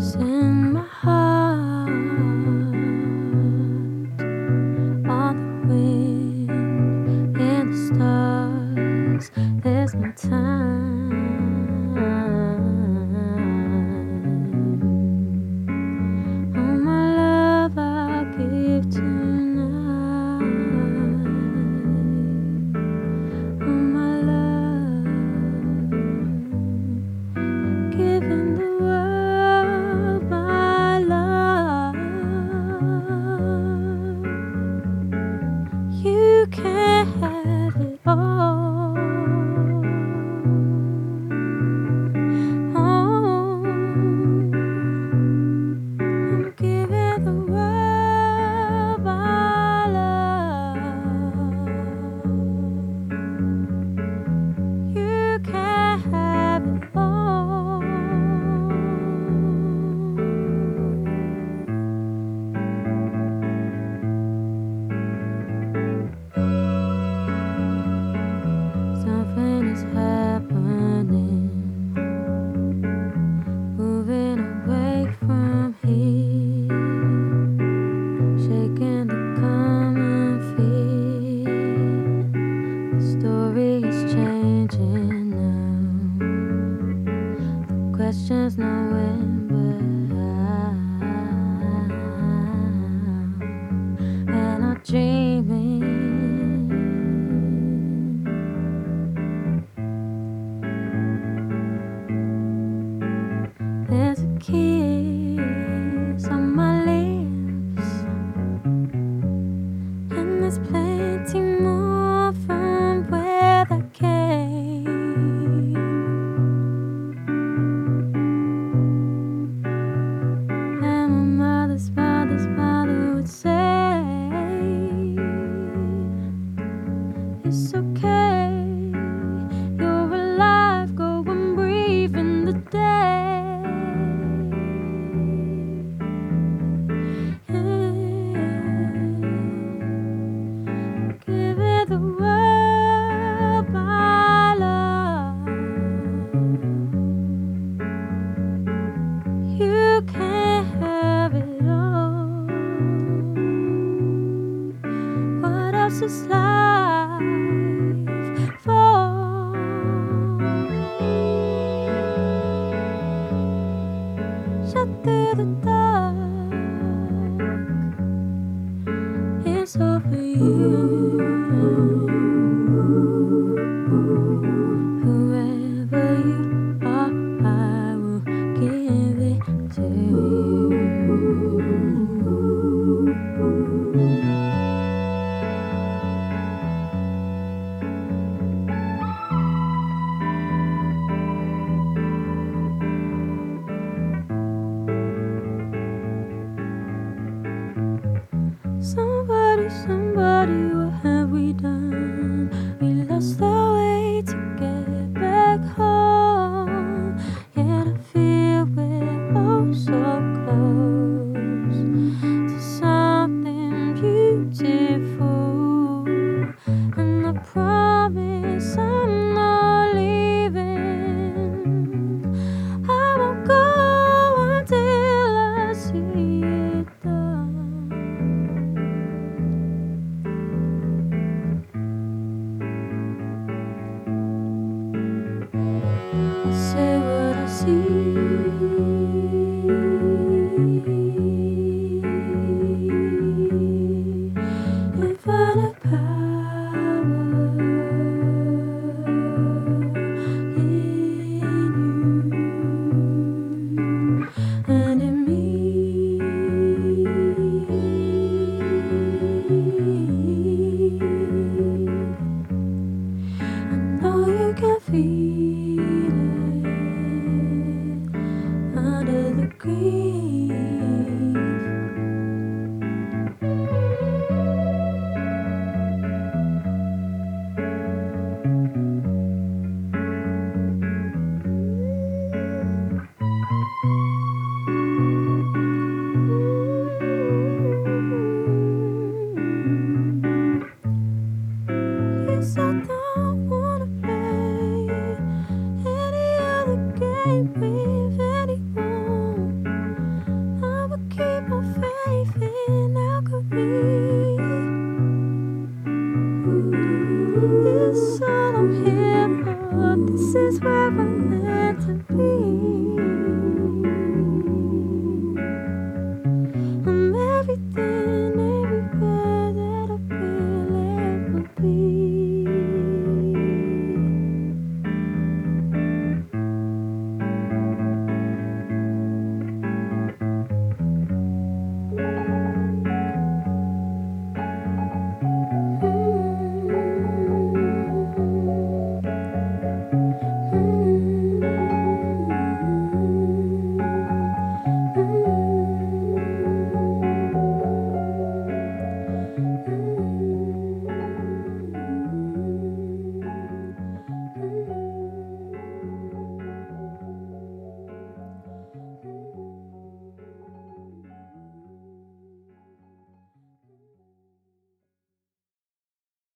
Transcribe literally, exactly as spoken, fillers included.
in my heart, on the wind, in the stars. There's no time. Oh, my love, I'll give tonight. Oh, my love, giving the world my love. You can't have it all. Oh, I'm giving the world my love. You can't have it all. Something is happening, moving away from here, shaking the common fear. The story is changing now. The question's not when, but how. And I'm dreaming. There's a kiss on my lips, and there's plenty more from where that came. And my mother's mother's mother would say, it's okay, you're alive, go and breathe in the day. Give it the world my love. You can't have it all. What else is life for? Shut through the dark, it's all for you. Whoever you are, I will give it to you. Somebody, somebody, what have we done? We lost our way to get back home. Yet I feel we're oh so close to something beautiful. And I promise I'm not leaving. I won't go until I see it done. I say what I see. Infinite power in you and in me. I know you can feel it under the green.